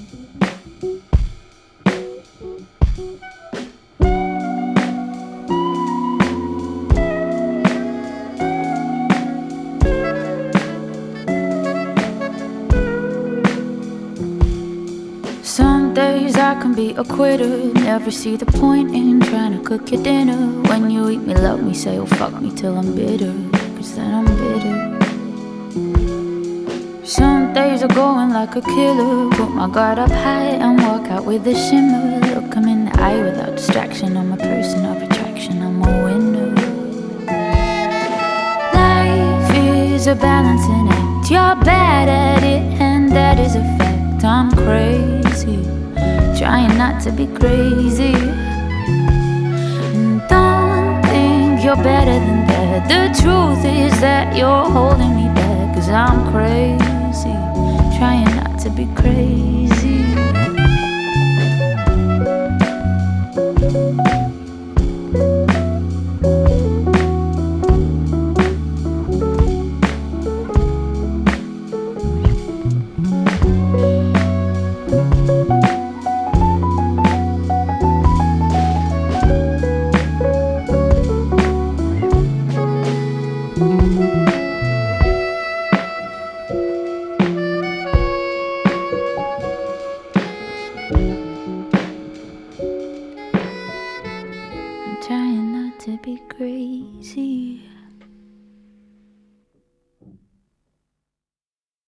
Some days I can be a quitter, never see the point in trying to cook your dinner. When you eat me, love me, say oh fuck me till I'm bitter, cause then I'm bitter. Some days are going like a killer, put my guard up high and walk out with a shimmer. Look 'em in the eye without distraction, I'm a person of attraction, I'm a winner. Life is a balancing act, you're bad at it and that is a fact. I'm crazy, trying not to be crazy. And don't think you're better than that. The truth is that you're holding me back, cause I'm crazy, trying not to be crazy.